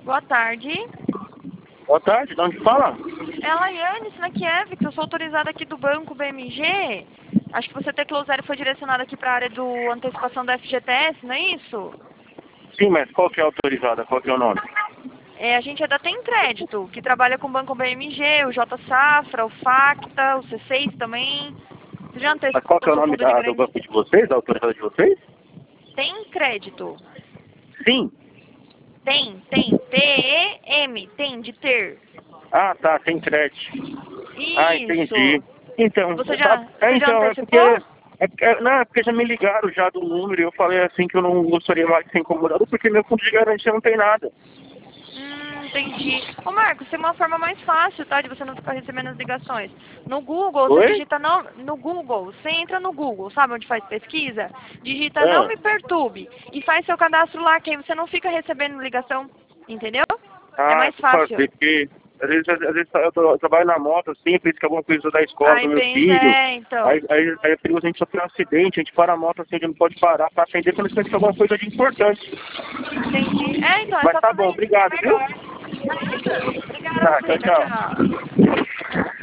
Boa tarde. Boa tarde, de onde fala? É a Laiane Snakiewicz, eu sou autorizada aqui do Banco BMG. Acho que você teclou 0 e foi direcionado aqui para a área do antecipação da FGTS, não é isso? Sim, mas qual que é a autorizada? Qual que é o nome? A gente é da Tem Crédito, que trabalha com o Banco BMG, o J Safra, o Facta, o C6 também. Você já Mas qual que antecipou é o seu nome fundo de do garantia? banco de vocês, da autorizada de vocês? Tem Crédito. Sim. Tem. T-E-M, tem, de ter. Ah, tá, tem crédito. Ah, entendi. Isso. Então, Você tá, já então, antecipou? não, é porque já me ligaram já do número e eu falei assim que eu não gostaria mais de ser incomodado porque meu fundo de garantia não tem nada. Entendi. Ô Marcos, tem uma forma mais fácil, tá? De você não ficar recebendo as ligações. No Google, você Oi? digita não, no Google, você entra no Google, sabe onde faz pesquisa? Digita não Ah, me perturbe e faz seu cadastro lá, que aí você não fica recebendo ligação, entendeu? É mais vou fazer, fácil. porque às vezes eu trabalho na moto, assim, penso que alguma coisa da escola do Aí meu pensa, filho. então. Aí é perigoso a gente sofrer um acidente, a gente para a moto assim, a gente não pode parar para atender quando a gente pensa que é alguma coisa de importante. Entendi. Então, é Mas só tá fazer bom, isso que é obrigado, viu? melhor. Nada. Obrigada a Tá, você, tchau, tchau, tchau. tchau.